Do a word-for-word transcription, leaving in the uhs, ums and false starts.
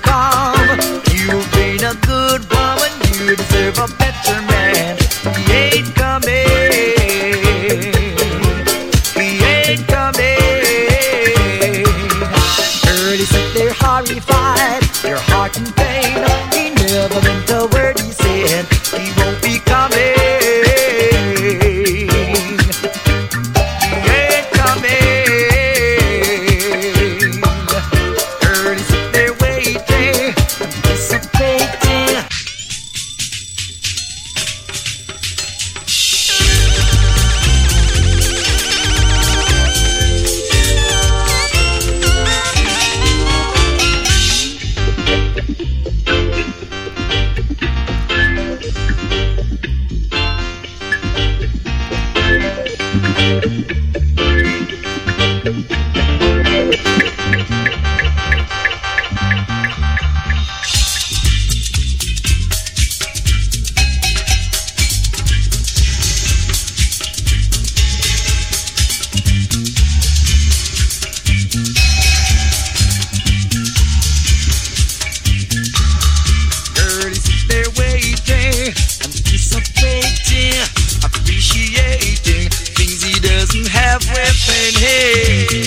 come. You've been a good woman, you deserve a better man. He ain't coming, he ain't coming. Early sit there horrified, your heart in pain. He never meant a word he said, he won't be coming. Appreciating things he doesn't have within him.